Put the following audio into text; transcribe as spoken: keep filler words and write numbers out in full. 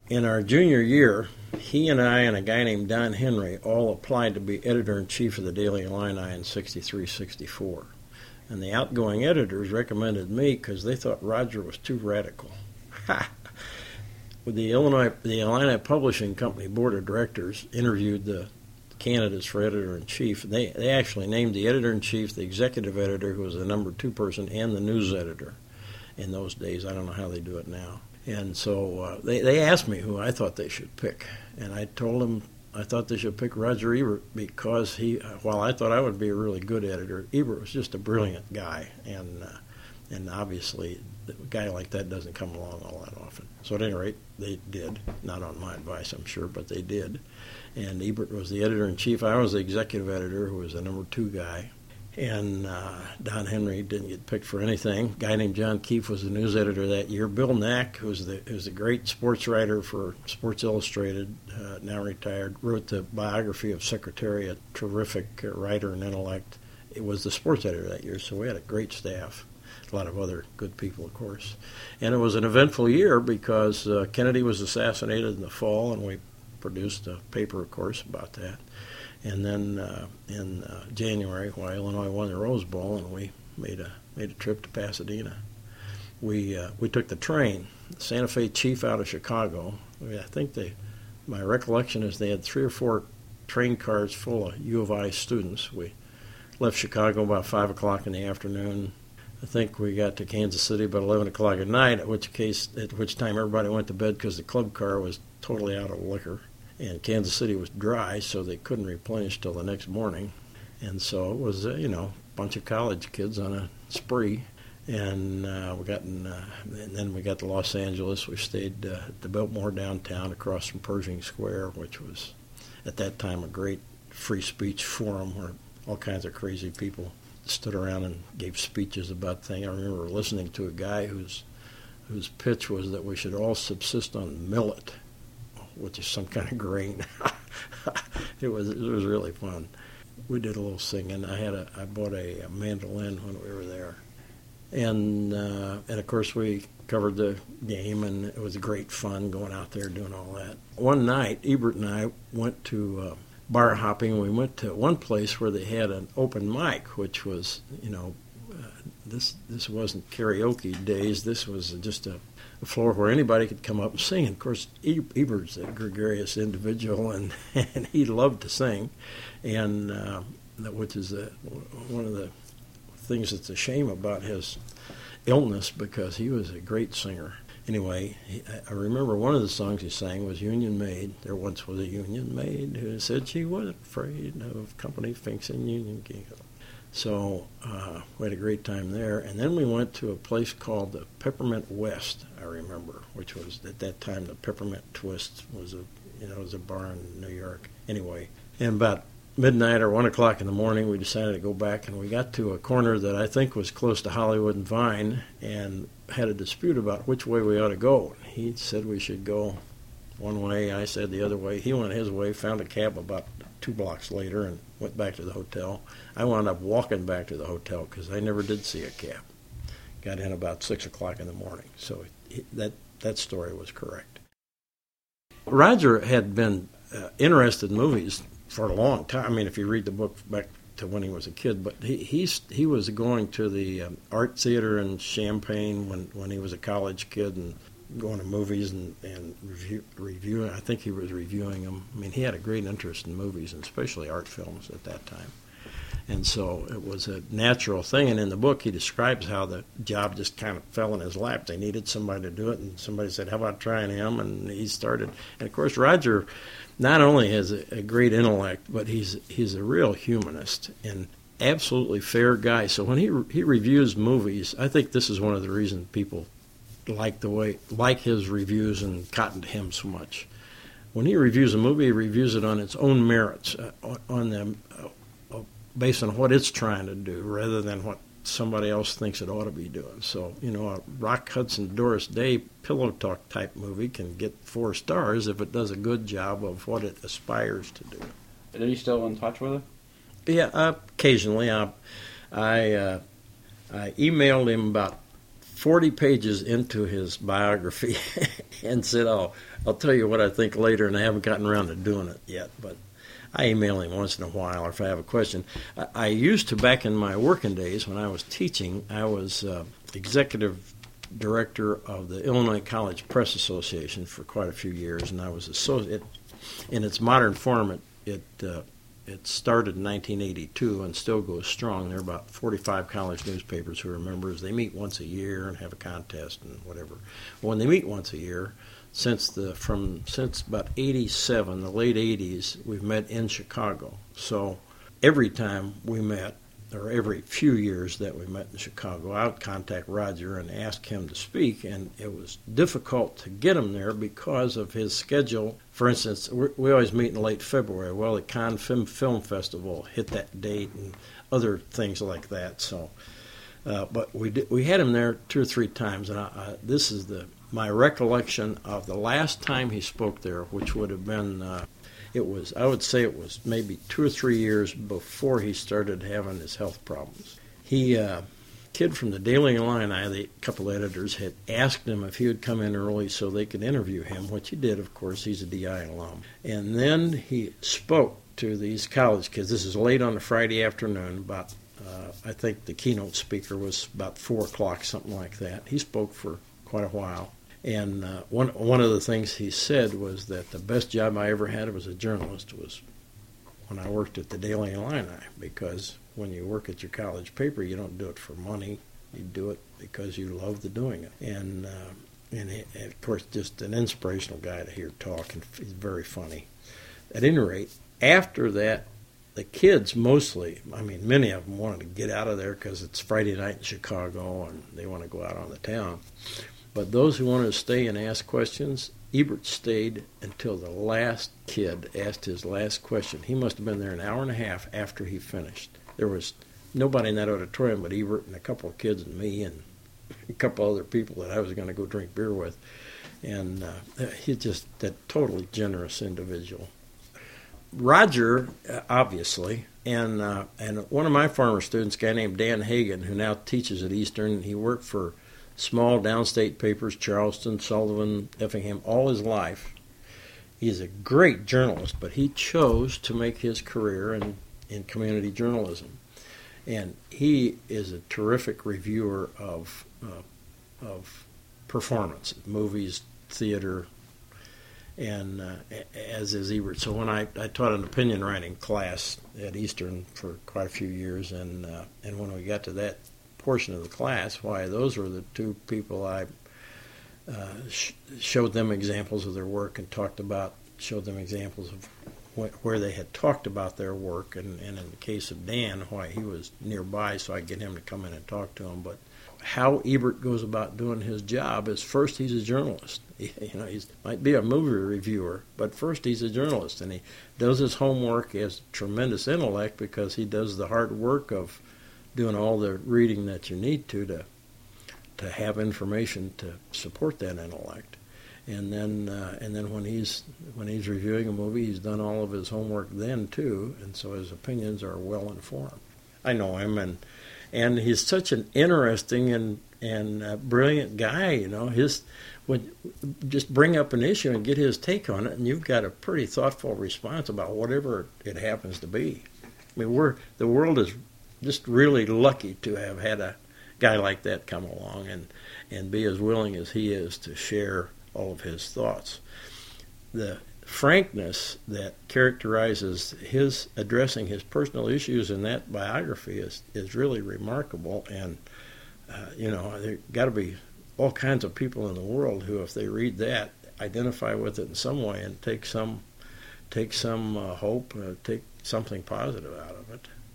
In our junior year, he and I and a guy named Don Henry all applied to be editor-in-chief of the Daily Illini in sixty-three sixty-four. And the outgoing editors recommended me because they thought Roger was too radical. Ha! The Illinois, the Illini Publishing Company Board of Directors interviewed the candidates for editor-in-chief. They they actually named the editor-in-chief, the executive editor, who was the number two person, and the news editor in those days. I don't know how they do it now. And so uh, they, they asked me who I thought they should pick. And I told them I thought they should pick Roger Ebert because he, while I thought I would be a really good editor, Ebert was just a brilliant guy. And, uh, and obviously, a guy like that doesn't come along all that often. So at any rate, they did. Not on my advice, I'm sure, but they did. And Ebert was the editor-in-chief. I was the executive editor, who was the number two guy. And uh, Don Henry didn't get picked for anything. A guy named John Keefe was the news editor that year. Bill Knack, who was the who was a great sports writer for Sports Illustrated, uh, now retired, wrote the biography of Secretary, a terrific uh, writer and intellect. It was the sports editor that year, so we had a great staff. A lot of other good people, of course. And it was an eventful year because uh, Kennedy was assassinated in the fall, and we produced a paper, of course, about that. And then uh, in uh, January, why Illinois won the Rose Bowl, and we made a made a trip to Pasadena. We uh, we took the train, Santa Fe Chief out of Chicago. I think they, my recollection is they had three or four train cars full of U of I students. We left Chicago about five o'clock in the afternoon. I think we got to Kansas City about eleven o'clock at night. At which case, at which time everybody went to bed because the club car was totally out of liquor. And Kansas City was dry, so they couldn't replenish till the next morning. And so it was, uh, you know, a bunch of college kids on a spree. And uh, we got in, uh, and then we got to Los Angeles. We stayed uh, at the Biltmore downtown across from Pershing Square, which was at that time a great free speech forum where all kinds of crazy people stood around and gave speeches about things. I remember listening to a guy whose whose pitch was that we should all subsist on millet, which is some kind of grain. it was it was really fun. We did a little singing. I had a I bought a, a mandolin when we were there, and uh, and of course we covered the game, and it was great fun going out there doing all that. One night, Ebert and I went to uh, bar hopping. We went to one place where they had an open mic, which was you know uh, this this wasn't karaoke days. This was just a a floor where anybody could come up and sing. And of course, Ebert's a gregarious individual, and, and he loved to sing, and uh, which is a, one of the things that's a shame about his illness because he was a great singer. Anyway, he, I remember one of the songs he sang was Union Maid. There once was a Union Maid who said she wasn't afraid of company finks and Union King. So uh, we had a great time there. And then we went to a place called the Peppermint West, I remember, which was at that time the Peppermint Twist was a, you know, was a bar in New York. Anyway, and about midnight or one o'clock in the morning, we decided to go back, and we got to a corner that I think was close to Hollywood and Vine, and had a dispute about which way we ought to go. He said we should go one way. I said the other way. He went his way, found a cab about two blocks later, and went back to the hotel. I wound up walking back to the hotel because I never did see a cab. Got in about six o'clock in the morning. So he, that that story was correct. Roger had been uh, interested in movies for a long time. I mean, if you read the book back to when he was a kid, but he he's, he was going to the um, art theater in Champaign when, when he was a college kid, and going to movies and, and review, reviewing. I think he was reviewing them. I mean, he had a great interest in movies, and especially art films at that time. And so it was a natural thing. And in the book, he describes how the job just kind of fell in his lap. They needed somebody to do it, and somebody said, how about trying him? And he started. And, of course, Roger not only has a, a great intellect, but he's he's a real humanist and absolutely fair guy. So when he he reviews movies, I think this is one of the reasons people like the way like his reviews and cotton to him so much. When he reviews a movie, he reviews it on its own merits, uh, on them, uh, based on what it's trying to do, rather than what somebody else thinks it ought to be doing. So, you know, a Rock Hudson, Doris Day pillow talk type movie can get four stars if it does a good job of what it aspires to do. Are you still in touch with him? Yeah, uh, occasionally. I I, uh, I emailed him about forty pages into his biography and said, oh, I'll tell you what I think later, and I haven't gotten around to doing it yet, but I email him once in a while or if I have a question. I, I used to, back in my working days when I was teaching, I was uh, executive director of the Illinois College Press Association for quite a few years, and I was associate. In its modern form, it it, uh, it started in nineteen eighty-two and still goes strong. There are about forty-five college newspapers who are members. They meet once a year and have a contest and whatever. When they meet once a year, since the from since about eighty-seven, the late eighties, we've met in Chicago. So every time we met, or every few years that we met in Chicago, I would contact Roger and ask him to speak, and it was difficult to get him there because of his schedule. For instance, we're, we always meet in late February. Well, the Cannes Film, Film Festival hit that date and other things like that. So, uh, but we did, we had him there two or three times, and I, I, this is the my recollection of the last time he spoke there, which would have been. Uh, It was, I would say it was maybe two or three years before he started having his health problems. He, uh, kid from the Daily Illini, the couple editors, had asked him if he would come in early so they could interview him, which he did, of course. He's a D I alum. And then he spoke to these college kids. This is late on a Friday afternoon, about, uh, I think the keynote speaker was about four o'clock, something like that. He spoke for quite a while. And uh, one one of the things he said was that the best job I ever had as a journalist was when I worked at the Daily Illini, because when you work at your college paper, you don't do it for money. You do it because you love the doing it. And, uh, and, he, and, of course, just an inspirational guy to hear talk, and he's very funny. At any rate, after that, the kids mostly, I mean, many of them wanted to get out of there because it's Friday night in Chicago and they want to go out on the town. But those who wanted to stay and ask questions, Ebert stayed until the last kid asked his last question. He must have been there an hour and a half after he finished. There was nobody in that auditorium but Ebert and a couple of kids and me and a couple other people that I was going to go drink beer with. And uh, he's just a totally generous individual. Roger, uh, obviously, and uh, and one of my former students, a guy named Dan Hagan, who now teaches at Eastern, he worked for small downstate papers, Charleston, Sullivan, Effingham, all his life. He's a great journalist, but he chose to make his career in, in community journalism. And he is a terrific reviewer of uh, of performance, movies, theater, and uh, as is Ebert. So when I, I taught an opinion writing class at Eastern for quite a few years, and uh, and when we got to that portion of the class, why, those were the two people I uh, sh- showed them examples of their work and talked about, showed them examples of wh- where they had talked about their work, and, and in the case of Dan, why he was nearby so I could get him to come in and talk to him. But how Ebert goes about doing his job is, first, he's a journalist. He, you know, he might be a movie reviewer, but first he's a journalist, and he does his homework. He has tremendous intellect because he does the hard work of doing all the reading that you need to to to have information to support that intellect. And then uh, and then when he's when he's reviewing a movie, he's done all of his homework then too, and so his opinions are well informed. I know him, and and he's such an interesting and and uh, brilliant guy. You know, his would just bring up an issue and get his take on it, and you've got a pretty thoughtful response about whatever it happens to be. I mean, we're the world is just really lucky to have had a guy like that come along and, and be as willing as he is to share all of his thoughts. The frankness that characterizes his addressing his personal issues in that biography is, is really remarkable. And, uh, you know, there got to be all kinds of people in the world who, if they read that, identify with it in some way and take some, take some uh, hope, uh, take something positive out of it.